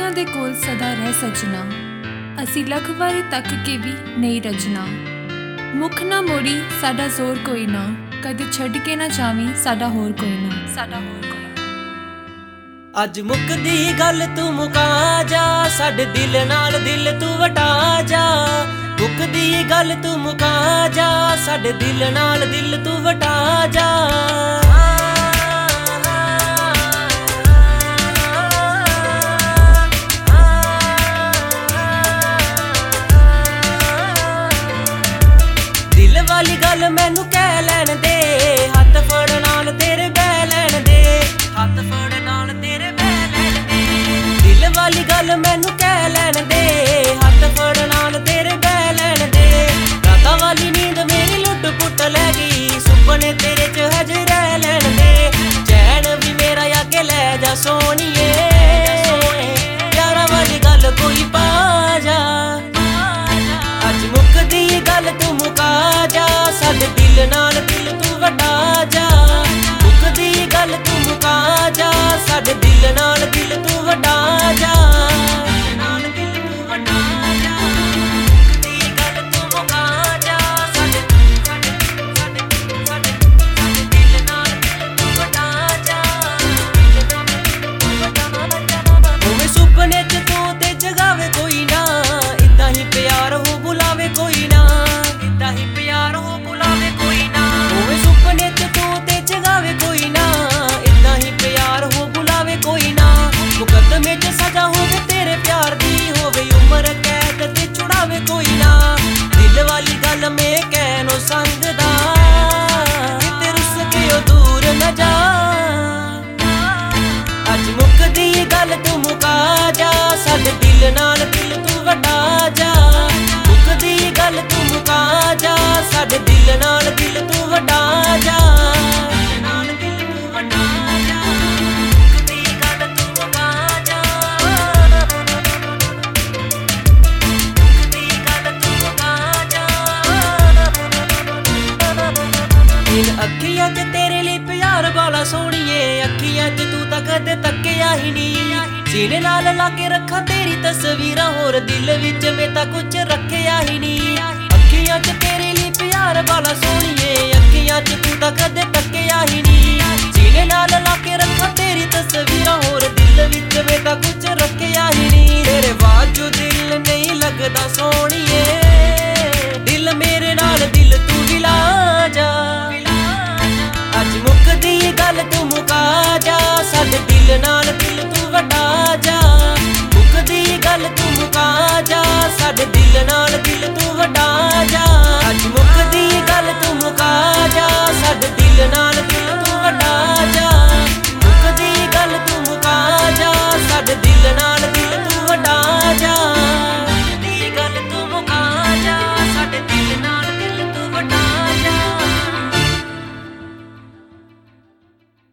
ਅੱਖੀਆਂ ਦੇ ਕੋਲ ਸਦਾ ਰਹਿ ਸਜਣਾ, ਅਸੀਂ ਲੱਖ ਵਾਰੀ ਤੱਕ ਕੇ ਵੀ ਨਹੀਂ ਰਜਣਾ। ਮੁੱਖ ਨਾ ਮੋੜੀ ਸਾਡਾ ਜ਼ੋਰ ਕੋਈ ਨਾ, ਕਦੇ ਛੱਡ ਕੇ ਨਾ ਜਾਵੀਂ ਸਾਡਾ ਹੋਰ ਕੋਈ ਨਾ, ਸਾਡਾ ਹੋਰ ਕੋਈ ਨਾ। ਅੱਜ ਮੁੱਕਦੀ ਗੱਲ ਤੂੰ ਮੁਕਾ ਜਾ, ਸਾਡੇ ਦਿਲ ਨਾਲ ਦਿਲ ਤੂੰ ਵਟਾ ਜਾ। ਮੁੱਕਦੀ ਗੱਲ ਤੂੰ ਮੁਕਾ ਜਾ, ਸਾਡੇ ਦਿਲ ਨਾਲ ਦਿਲ ਤੂੰ ਵਟਾ ਜਾ। ਦਿਲ ਵਾਲੀ ਗੱਲ ਮੈਨੂੰ ਕਹਿ ਲੈਣ ਦੇ, ਹੱਥ ਫੜ ਨਾਲ ਤੇਰੇ ਬਹਿ ਲੈਣ ਦੇ, ਹੱਥ ਫੜ ਨਾਲ ਤੇਰੇ ਬਹਿ ਲੈਣ ਦੇ। ਦਿਲ ਵਾਲੀ ਗੱਲ ਮੈਨੂੰ ਕਹਿ ਲੈਣ ਦੇ, ਹੱਥ ਫੜ ਨਾਲ ਤੇਰੇ ਬਹਿ ਲੈਣ ਦੇ। ਰਾਤਾਂ ਵਾਲੀ ਨੀਂਦ ਮੇਰੀ ਲੁੱਟ ਪੁੱਟ ਲੈ ਗਈ, ਸੁਪਨੇ ਤੇਰੇ ਚ ਹਜੇ ਰਹਿ ਲੈਣ ਦੇ। ਚੈਨ ਵੀ ਮੇਰਾ ਆ ਕੇ ਲੈ ਜਾ ਸੋਹਣੀਏ, ਯਾਰਾਂ ਵਾਲੀ ਗੱਲ ਕੋਈ ਪਾ ਜਾ। ਅੱਜ ਮੁੱਕਦੀ ਗੱਲ ਤੂੰ ਮੁਕਾ ਜਾ, ਸਾਡੇ ਦਿਲ ਨਾਲ ਦਿਲ ਤੂੰ ਵਟਾ ਜਾ। ਮੁੱਕਦੀ ਗੱਲ ਤੂੰ ਮੁਕਾ ਜਾ, ਸਾਡੇ ਦਿਲ ਨਾਲ ਦਿਲ ਤੂੰ ਵਟਾ ਜਾ। ਨਾਲ ਦਿਲ ਤੂੰ ਵਟਾ ਜਾ, ਮੁੱਕਦੀ ਗੱਲ ਤੂੰ ਮੁਕਾ ਜਾ, ਸਾਡੇ ਦਿਲ ਨਾਲ ਦਿਲ ਤੂੰ ਵਟਾ ਜਾ। ਉਵੇਂ ਸੁਪਨੇ ਚ ਤੂੰ ਤੇ ਜਗਾਵੇ ਕੋਈ ਨਾ, ਇਦਾਂ ਹੀ ਪਿਆਰ ਹੋ ਬੁਲਾਵੇ ਕੋਈ ਨਾ, ਇਦਾਂ ਹੀ ਪਿਆਰ ਹੋ ਬੁਲਾਵੇ ਕੋਈ ਨਾ। ਉਵੇਂ ਸੁਪਨੇ ਚ ਤੂੰ ਤੇ ਜਗਾਵੇ ਕੋਈ ਨਾ, ਇਦਾਂ ਹੀ ਪਿਆਰ ਹੋ ਬੁਲਾਵੇ ਕੋਈ ਨਾ। ਮੁਕੱਦਮੇ ਚ ਸਜ਼ਾ ਹੋਵੇ ਤੇਰੇ ਪਿਆਰ ਦੀ, ਹੋਵੇ ਉਮਰ ਕੈਦ ਤੇ ਛੁਡਾਵੇ ਕੋਈ ਨਾ। ਦਿਲ ਵਾਲੀ ਗੱਲ ਮੈਂ ਕਹਿਣੋਂ ਸੰਗਦਾ, ਕਿਤੇ ਰੁੱਸ ਕੇ ਉਹ ਦੂਰ ਨਾ ਜਾ। ਅੱਜ ਮੁੱਕਦੀ ਗੱਲ ਤੂੰ ਮੁਕਾ ਜਾ, ਸਾਡੇ ਦਿਲ ਨਾਲ ਦਿਲ ਤੂੰ ਵਟਾ ਜਾ। ਮੁੱਕਦੀ ਗੱਲ ਤੂੰ ਮੁਕਾ ਜਾ, ਸਾਡੇ ਦਿਲ ਨਾਲ ਦਿਲ ਤੂੰ ਵਟਾ ਜਾ। ਨਾਲ ਦਿਲ ਤੂੰ ਵਟਾ ਜਾ, ਮੁੱਕਦੀ ਗੱਲ ਤੂੰ ਮੁਕਾ ਜਾ। ਮੁੱਕਦੀ ਗੱਲ ਤੂੰ ਮੁਕਾ ਜਾ। ਇਨ ਅੱਖੀਆਂ 'ਚ ਤੇਰੇ ਲਈ ਪਿਆਰ ਵਾਲਾ ਸੋਹਣੀਏ, ਅੱਖੀਆਂ 'ਚ ਤੂੰ ਤਾਂ ਕਦੇ ਤੱਕਿਆ ਹੀ ਨਹੀਂ। ਸੀਨੇ ਨਾਲ ਲਾ ਕੇ ਰੱਖਾਂ ਤੇਰੀ ਤਸਵੀਰਾਂ, ਹੋਰ ਦਿਲ ਵਿੱਚ ਮੈਂ ਤਾਂ ਕੁਝ ਰੱਖਿਆ ਹੀ ਨਹੀਂ। ਅੱਖੀਆਂ 'ਚ ਤੇਰੇ ਲਈ ਪਿਆਰ ਵਾਲਾ ਸੋਹਣੀਏ, ਅੱਖੀਆਂ 'ਚ ਤੂੰ ਤਾਂ ਕਦੇ ਤੱਕਿਆ ਹੀ ਨਹੀਂ। ਸੀਨੇ ਨਾਲ ਲਾ ਕੇ